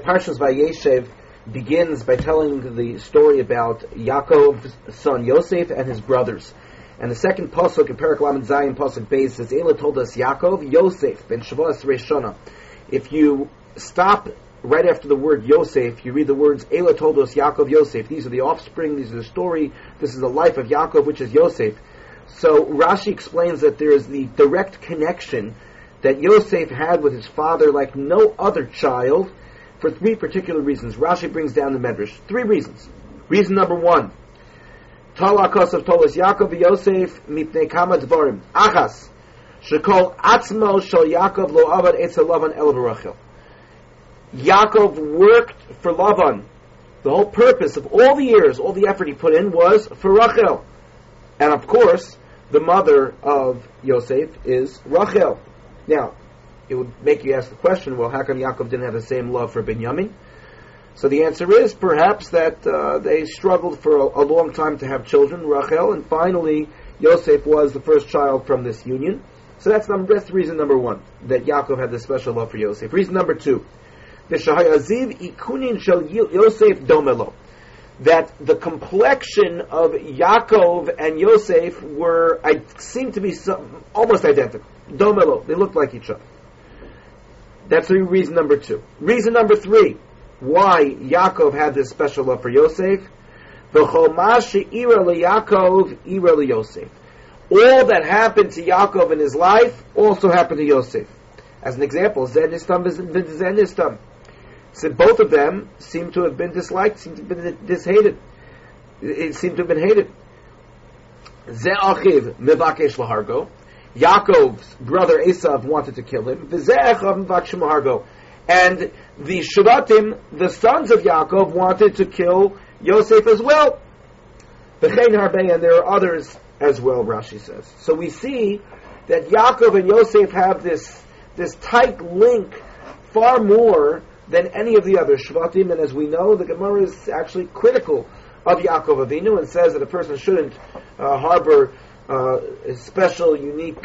Parshas Vayeshev begins by telling the story about Yaakov's son Yosef and his brothers. And the second pasuk in Perek Lamed Zayin pasuk Beis says, Eila told us Yaakov Yosef ben Shavos Reshona. If you stop right after the word Yosef, you read the words Eila told us Yaakov Yosef. These are the offspring. These are the story. This is the life of Yaakov, which is Yosef. So Rashi explains that there is the direct connection that Yosef had with his father like no other child, for three particular reasons. Rashi brings down the Medrash. 3 reasons. Reason number 1. Tala Kosav Tolas Yaakov Yosef mipnei kama dvarim. Achas. Shekol atzmo shel Yaakov lo avad etzel Lavan el Rachel. Yaakov worked for Lavan. The whole purpose of all the years, all the effort he put in was for Rachel. And of course, the mother of Yosef is Rachel. Now, it would make you ask the question, well, how come Yaakov didn't have the same love for Binyamin? So the answer is perhaps that they struggled for a long time to have children, Rachel, and finally Yosef was the first child from this union. So that's reason number 1, that Yaakov had this special love for Yosef. Reason number 2, Yosef domelo, that the complexion of Yaakov and Yosef seemed to be almost identical. Domelo, they looked like each other. That's reason number 2. Reason number 3, why Yaakov had this special love for Yosef. All that happened to Yaakov in his life also happened to Yosef. As an example, Zenistam. So both of them seem to have been disliked, seem to have been dishated. It seemed to have been hated. Ze'achiv mevakesh lahargo. Yaakov's brother Esav wanted to kill him. And the Shvatim, the sons of Yaakov, wanted to kill Yosef as well. And there are others as well, Rashi says. So we see that Yaakov and Yosef have this tight link far more than any of the other Shvatim. And as we know, the Gemara is actually critical of Yaakov Avinu and says that a person shouldn't harbor a special, unique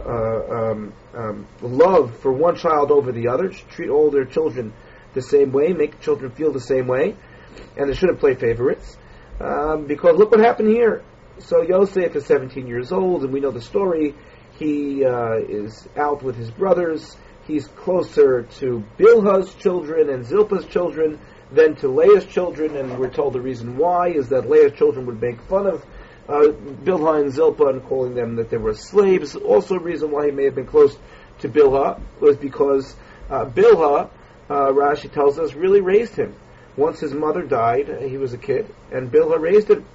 love for one child over the other. Treat all their children the same way, make children feel the same way, and they shouldn't play favorites. Because look what happened here. So Yosef is 17 years old, and we know the story. He is out with his brothers. He's closer to Bilhah's children and Zilpah's children than to Leah's children, and we're told the reason why is that Leah's children would make fun of Bilhah and Zilpah and calling them that they were slaves. Also a reason why he may have been close to Bilhah was because Bilhah, Rashi tells us, really raised him. Once his mother died, he was a kid, and Bilhah raised him.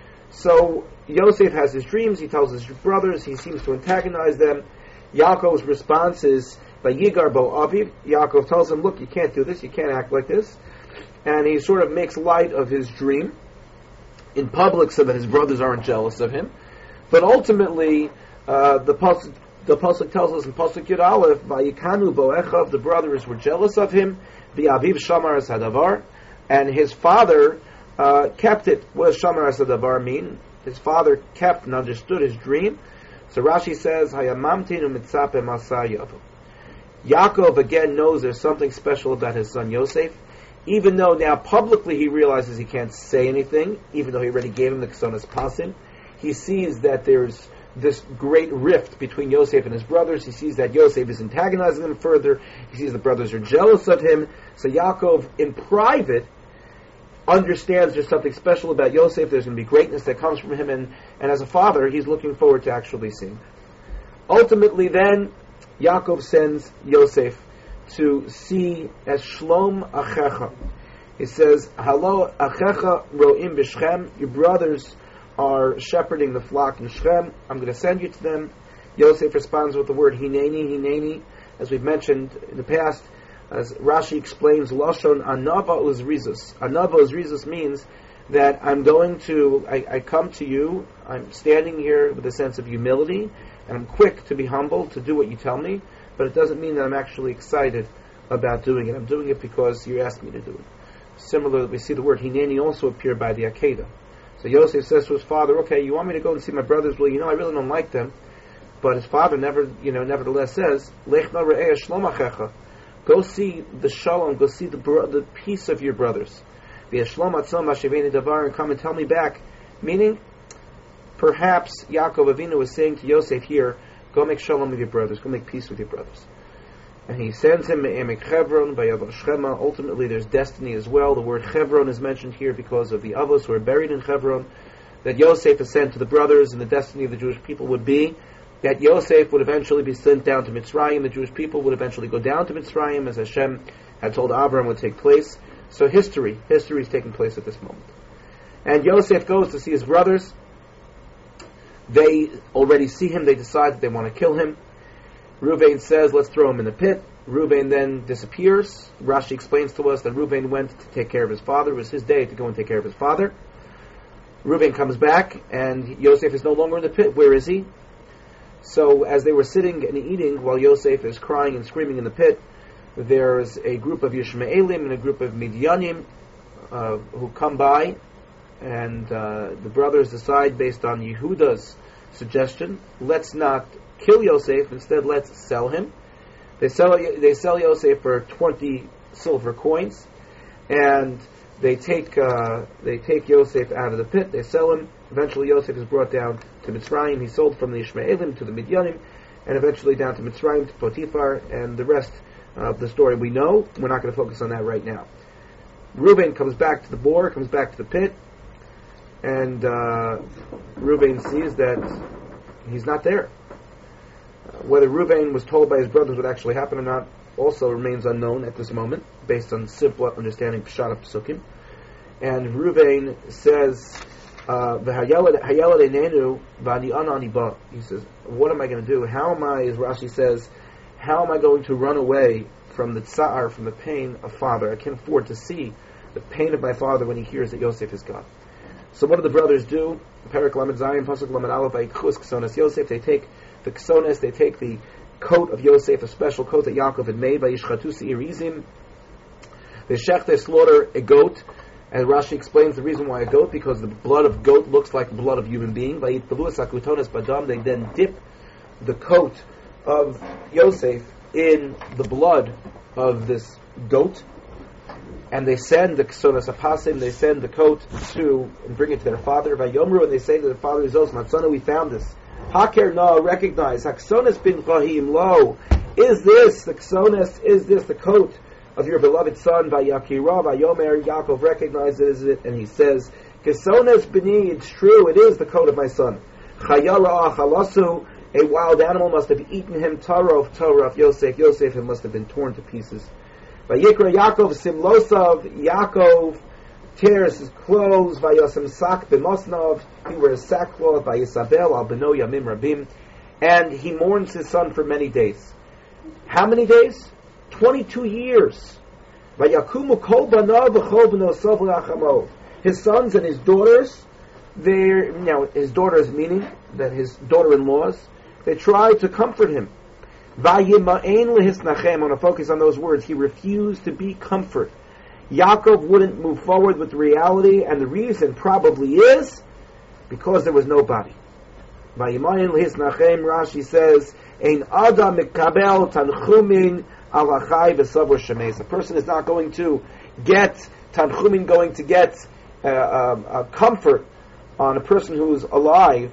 So Yosef has his dreams, he tells his brothers, he seems to antagonize them. Yaakov's response is, Vayigar bo aviv. Yaakov tells him, look, you can't do this, you can't act like this. And he sort of makes light of his dream in public so that his brothers aren't jealous of him. But ultimately, the pasuk tells us in pasuk Yud Aleph, Vayikanu bo echav, the brothers were jealous of him, V'aviv shamar es hadavar, and his father kept it. What does shamar es hadavar mean? His father kept and understood his dream. So Rashi says, Hayamamtinu mitzape masayavo. Yaakov again knows there's something special about his son Yosef, even though now publicly he realizes he can't say anything, even though he already gave him the Kesonas Pasim. He sees that there's this great rift between Yosef and his brothers. He sees that Yosef is antagonizing them further. He sees the brothers are jealous of him. So Yaakov, in private, understands there's something special about Yosef. There's going to be greatness that comes from him, and as a father, he's looking forward to actually seeing that. Ultimately, then, Yaakov sends Yosef to see as Shlom Achecha. He says, Halo Achecha Ro'im B'Shchem, your brothers are shepherding the flock in Shechem. I'm going to send you to them. Yosef responds with the word Hineni, Hineni. As we've mentioned in the past, as Rashi explains, Lashon Anava Uzrizus. Anava Uzrizus means that I come to you, I'm standing here with a sense of humility, and I'm quick to be humble, to do what you tell me, but it doesn't mean that I'm actually excited about doing it. I'm doing it because you asked me to do it. Similarly, we see the word Hineni also appear by the Akedah. So Yosef says to his father, okay, you want me to go and see my brothers? Well, I really don't like them. But his father nevertheless says, Lech na re'eh shlom achecha. Go see the shalom, go see the peace of your brothers. And come and tell me back. Meaning, perhaps Yaakov Avinu was saying to Yosef here, go make shalom with your brothers, go make peace with your brothers. And he sends him Emek Chevron by Yavad Shchema. Ultimately, there's destiny as well. The word Chevron is mentioned here because of the Avos who are buried in Chevron. That Yosef is sent to the brothers, and the destiny of the Jewish people would be that Yosef would eventually be sent down to Mitzrayim. The Jewish people would eventually go down to Mitzrayim, as Hashem had told Abraham would take place. So history is taking place at this moment. And Yosef goes to see his brothers. They already see him. They decide that they want to kill him. Reuven says, let's throw him in the pit. Reuven then disappears. Rashi explains to us that Reuven went to take care of his father. It was his day to go and take care of his father. Reuven comes back, and Yosef is no longer in the pit. Where is he? So as they were sitting and eating, while Yosef is crying and screaming in the pit, there's a group of Yishmaelim and a group of Midianim who come by, and the brothers decide, based on Yehuda's suggestion, let's not kill Yosef, instead let's sell him. They sell Yosef for 20 silver coins, and they take Yosef out of the pit. They sell him. Eventually Yosef is brought down to Mitzrayim. He's sold from the Ishmaelim to the Midianim, and eventually down to Mitzrayim, to Potiphar, and the rest of the story we know. We're not going to focus on that right now. Reuben comes back to the boar, comes back to the pit, and Reuben sees that he's not there. Whether Reuben was told by his brothers what actually happened or not also remains unknown at this moment, based on simple understanding Pshat Psukim. And Reuben says, he says, what am I going to do? How am I, as Rashi says, how am I going to run away from the tsar, from the pain of father? I can't afford to see the pain of my father when he hears that Yosef is gone. So what do the brothers do? Perek Lamed Zayin, Pasuk Lamed Aleph, Vayikchus Ksonas Yosef. They take the Ksonas, they take the coat of Yosef, a special coat that Yaakov had made, Vayishchatu Se'irizim. They shech, they slaughter a goat. And Rashi explains the reason why a goat, because the blood of goat looks like the blood of human being. They then dip the coat of Yosef in the blood of this goat, and they send the ksonas apasim, they send the coat to and bring it to their father. Vayomru, and they say to their father, Zos Matzana, we found this. Haker na, recognize. Haksonas bin Chahim, lo, is this the ksonas? Is this the coat of your beloved son? Vayakira, Vayomer, Yaakov recognizes it, and he says, Ksonas b'ni, it's true, it is the coat of my son. Chayara achalasu, a wild animal must have eaten him. Torah of Yosef, it must have been torn to pieces. Vayikra Yaakov simlosav, Yaakov tears his clothes. Vayosem sak b'mosnav, he wears sackcloth. Vayisabel al beno yamim rabim, and he mourns his son for many days. How many days? 22 years. Vayakumu kol banav v'chol b'nosov l'achamo. His sons and his daughters, his daughters meaning that his daughter-in-laws, they try to comfort him. Vayima'en lehisnachem. I want to focus on those words. He refused to be comfort. Yaakov wouldn't move forward with the reality, and the reason probably is because there was nobody. Vayima'en lehisnachem, Rashi says, Ein adam mikabel tanchumin alachai v'savur shemes. A person is not going to get tanchumin, going to get comfort on a person who's alive,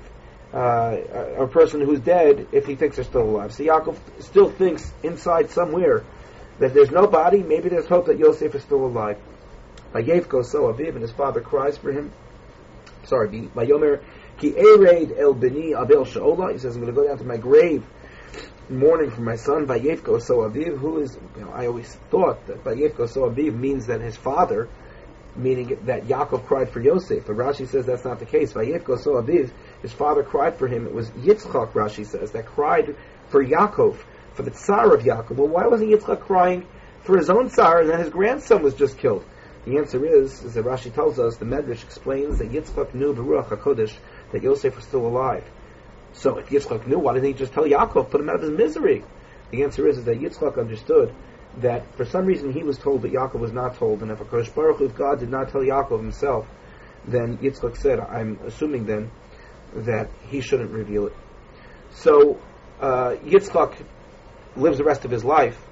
a person who's dead, if he thinks they're still alive. So Yaakov still thinks inside somewhere that there's nobody. Maybe there's hope that Yosef is still alive. Vayevko so aviv, and his father cries for him. Vayomer ki ereid el beni abel she'ola. He says, I'm going to go down to my grave mourning for my son. Vayevko so aviv, who is, I always thought that Vayevko so aviv means that his father, meaning that Yaakov cried for Yosef. But Rashi says that's not the case. Vayevko so aviv, his father cried for him. It was Yitzchak, Rashi says, that cried for Yaakov, for the tsar of Yaakov. Well, why wasn't Yitzchak crying for his own tsar, and then his grandson was just killed? The answer is that Rashi tells us, the Medrash explains that Yitzchak knew Baruch HaKodesh that Yosef was still alive. So if Yitzchak knew, why didn't he just tell Yaakov, put him out of his misery? The answer is that Yitzchak understood that for some reason he was told, but Yaakov was not told, and if HaKadosh Baruch Hu, if God did not tell Yaakov himself, then Yitzchak said, I'm assuming then that he shouldn't reveal it. So Yitzchak lives the rest of his life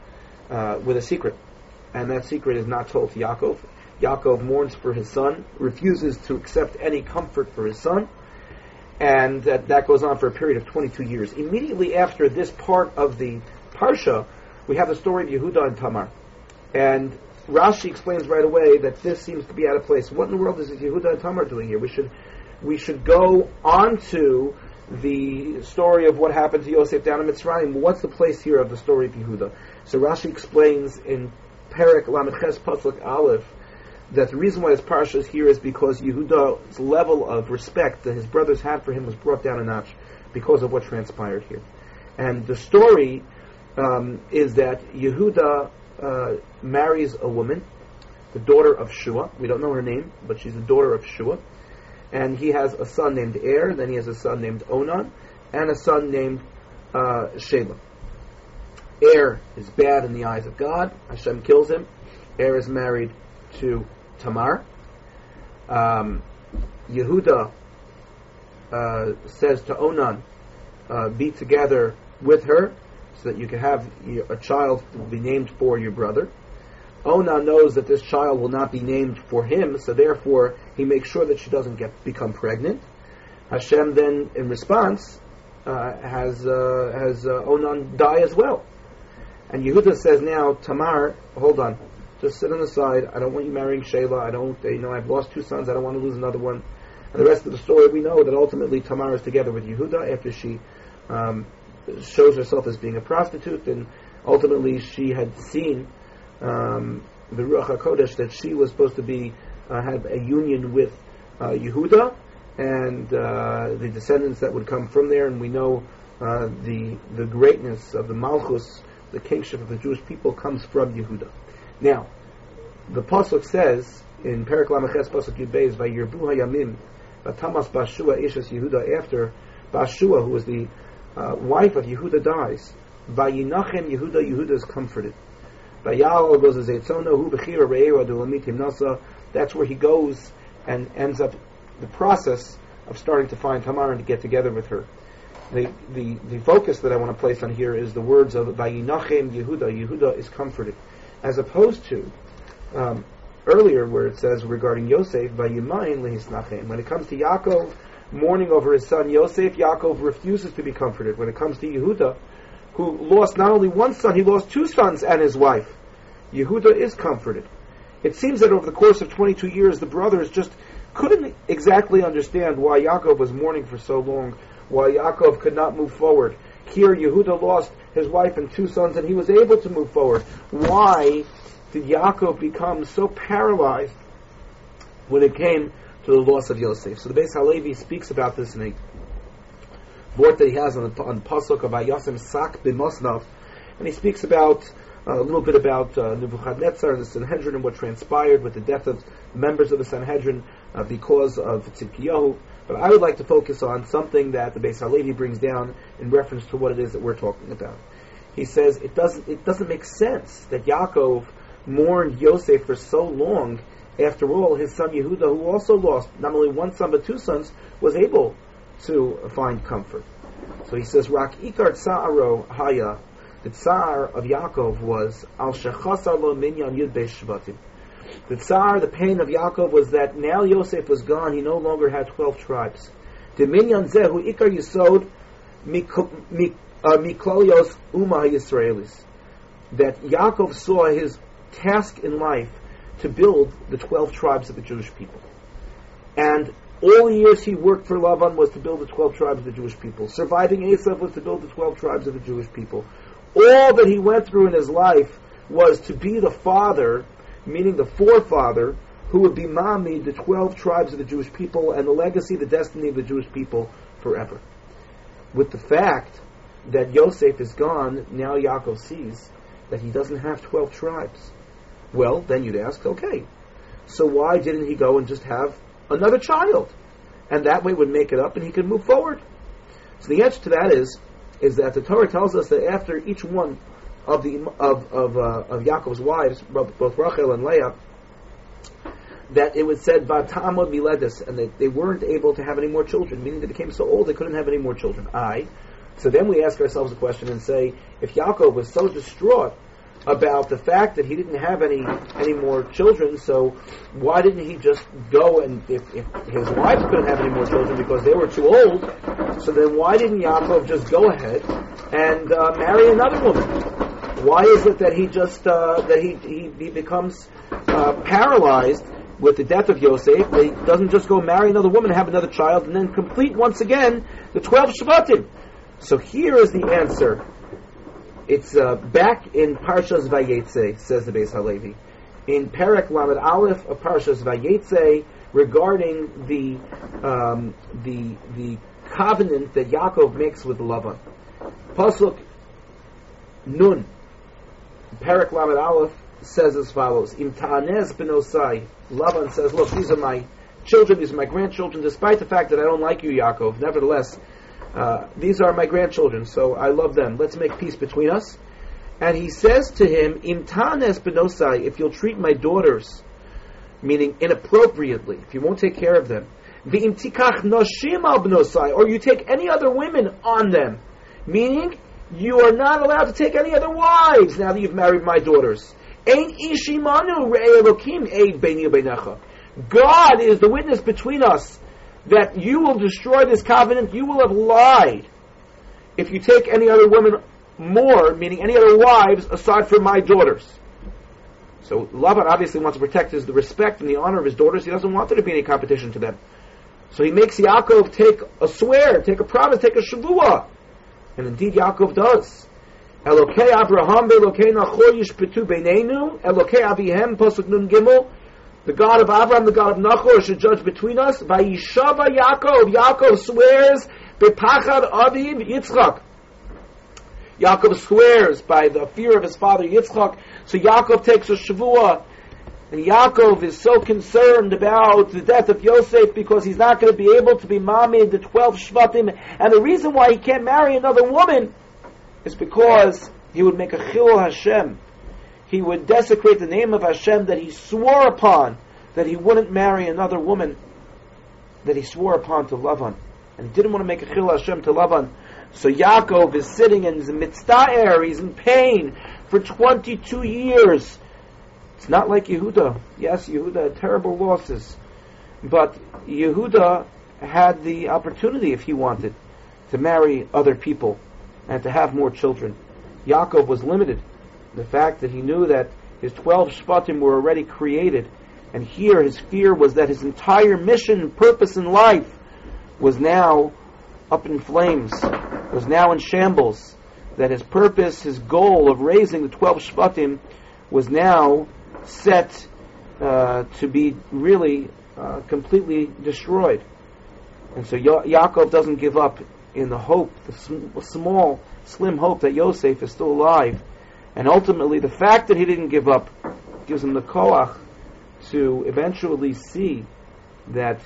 with a secret, and that secret is not told to Yaakov. Yaakov mourns for his son, refuses to accept any comfort for his son, and that goes on for a period of 22 years. Immediately after this part of the Parsha, we have the story of Yehuda and Tamar. And Rashi explains right away that this seems to be out of place. What in the world is Yehuda and Tamar doing here? We should go on to the story of what happened to Yosef down in Mitzrayim. What's the place here of the story of Yehuda? So Rashi explains in Perek Lamed Ches Pasuk Aleph that the reason why this parsha is here is because Yehuda's level of respect that his brothers had for him was brought down a notch because of what transpired here. And the story is that Yehuda marries a woman, the daughter of Shua. We don't know her name, but she's the daughter of Shua. And he has a son named Er, then he has a son named Onan, and a son named Shelah. Er is bad in the eyes of God. Hashem kills him. Er is married to Tamar. Yehuda says to Onan, be together with her so that you can have a child to be named for your brother. Onan knows that this child will not be named for him, so therefore he makes sure that she doesn't become pregnant. Hashem then, in response, has Onan die as well. And Yehuda says now, Tamar, hold on, just sit on the side. I don't want you marrying Shelah. I've lost 2 sons. I don't want to lose another one. And the rest of the story, we know that ultimately Tamar is together with Yehuda after she shows herself as being a prostitute, and ultimately she had seen the Ruach HaKodesh that she was supposed to be had a union with Yehuda and the descendants that would come from there. And we know the greatness of the Malchus, the kingship of the Jewish people, comes from Yehuda. Now, the pasuk says in Perek Lameches pasuk Yud Beis, Vayirbu hayamim v'tamas Bashua ishes Yehuda, after Bashua, who was the wife of Yehuda, dies. Vayinachem Yehuda, Yehuda is comforted. Vayal goes as Eitzona hu bechira re'era d'lamitim nasa. That's where he goes and ends up the process of starting to find Tamar and to get together with her. The focus that I want to place on here is the words of Vayinachem Yehuda. Yehuda is comforted, as opposed to earlier where it says regarding Yosef, Vayimayin lehisnachem. When it comes to Yaakov mourning over his son Yosef, Yaakov refuses to be comforted. When it comes to Yehuda, who lost not only one son, he lost 2 sons and his wife, Yehuda is comforted. It seems that over the course of 22 years, the brothers just couldn't exactly understand why Yaakov was mourning for so long, why Yaakov could not move forward. Here, Yehuda lost his wife and 2 sons, and he was able to move forward. Why did Yaakov become so paralyzed when it came to the loss of Yosef? So the Beis Halevi speaks about this in a board that he has on Pasuk of Vayasem Sak b'Mosnav, and he speaks about a little bit about Nebuchadnezzar and the Sanhedrin and what transpired with the death of members of the Sanhedrin because of Tzidkiyahu. But I would like to focus on something that the Beis Halevi brings down in reference to what it is that we're talking about. He says it doesn't make sense that Yaakov mourned Yosef for so long. After all, his son Yehuda, who also lost not only 1 son but 2 sons, was able to find comfort. So he says, Rak ikar tsa'aro haya, the tsar of Yaakov was al shechasar lo minyan yud beis shvatim. The tsar, the pain of Yaakov, was that now Yosef was gone, he no longer had 12 tribes. The minyan zehu ikar yisod miklolios umah Yisraelis. That Yaakov saw his task in life to build the 12 tribes of the Jewish people. And all the years he worked for Lavan was to build the 12 tribes of the Jewish people. Surviving Esav was to build the 12 tribes of the Jewish people. All that he went through in his life was to be the father, meaning the forefather, who would be Mami, the 12 tribes of the Jewish people, and the legacy, the destiny of the Jewish people forever. With the fact that Yosef is gone, now Yaakov sees that he doesn't have 12 tribes. Well, then you'd ask, okay, so why didn't he go and just have another child? And that way would make it up and he could move forward. So the answer to that is that the Torah tells us that after each one of Yaakov's wives, both Rachel and Leah, that it was said Vata'amod miledis, and they weren't able to have any more children, meaning they became so old they couldn't have any more children. So then we ask ourselves a question and say, if Yaakov was so distraught about the fact that he didn't have any more children. So why didn't he just go, and if his wives couldn't have any more children because they were too old, so then why didn't Yaakov just go ahead and marry another woman? Why is it that he just that he becomes paralyzed with the death of Yosef? He doesn't just go marry another woman, have another child, and then complete once again the 12 Shvatim. So here is the answer. It's back in Parshas Vayetze, says the Beis Halevi, in Perek Lamed Aleph of Parshas Vayetze, regarding the covenant that Yaakov makes with Lavan. Pasuk Nun, Perek Lamed Aleph, says as follows: Im ta'anez benosai. Lavan says, look, these are my children, these are my grandchildren, despite the fact that I don't like you, Yaakov. Nevertheless, these are my grandchildren, so I love them. Let's make peace between us. And he says to him, Im ta'anez benosai, if you'll treat my daughters, meaning inappropriately, if you won't take care of them, v'im tikach noshim al benosai, or you take any other women on them, meaning you are not allowed to take any other wives now that you've married my daughters. Ein ishimanu re'ei Elokim eid beini u'beinecha. God is the witness between us that you will destroy this covenant. You will have lied if you take any other women more, meaning any other wives aside from my daughters. So Laban obviously wants to protect the respect and the honor of his daughters. He doesn't want there to be any competition to them. So he makes Yaakov take a swear, take a promise, take a shavua. And indeed Yaakov does. Elokei Abraham ve'elokei Nachor yishpetu beinenu. Elokei Avihem, pasuk nun gimel. The God of Abraham, the God of Nachor should judge between us. Vayishava Yaakov. Yaakov swears bepachad aviv Yitzchak. Yaakov swears by the fear of his father Yitzchak. So Yaakov takes a shavua. And Yaakov is so concerned about the death of Yosef because he's not going to be able to be mamid the 12 Shvatim. And the reason why he can't marry another woman is because he would make a chilul Hashem. He would desecrate the name of Hashem that he swore upon, that he wouldn't marry another woman, that he swore upon to Lavan. And he didn't want to make a chilul Hashem to Lavan. So Yaakov is sitting in mitzta'er, he's in pain for 22 years. It's not like Yehuda. Yes, Yehuda had terrible losses. But Yehuda had the opportunity, if he wanted, to marry other people and to have more children. Yaakov was limited. The fact that he knew that his 12 Shvatim were already created, and here his fear was that his entire mission and purpose in life was now up in flames, was now in shambles, that his purpose, his goal of raising the 12 Shvatim was now set to be really completely destroyed. And so Yaakov doesn't give up in the hope, the small, slim hope that Yosef is still alive. And ultimately, the fact that he didn't give up gives him the koach to eventually see that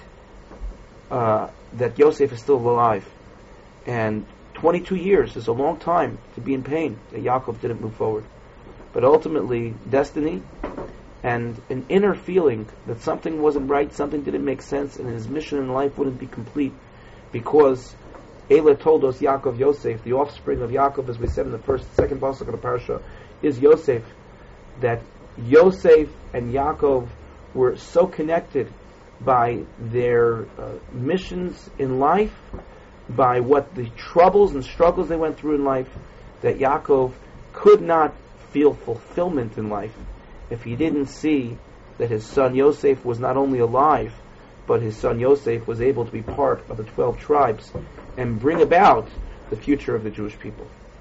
that Yosef is still alive. And 22 years is a long time to be in pain that Yaakov didn't move forward. But ultimately, destiny and an inner feeling that something wasn't right, something didn't make sense, and his mission in life wouldn't be complete, because Elah told us Yaakov Yosef, the offspring of Yaakov, as we said in the second pasuk of the parasha, is Yosef, that Yosef and Yaakov were so connected by their missions in life, by what the troubles and struggles they went through in life, that Yaakov could not feel fulfillment in life if he didn't see that his son Yosef was not only alive, but his son Yosef was able to be part of the 12 tribes and bring about the future of the Jewish people.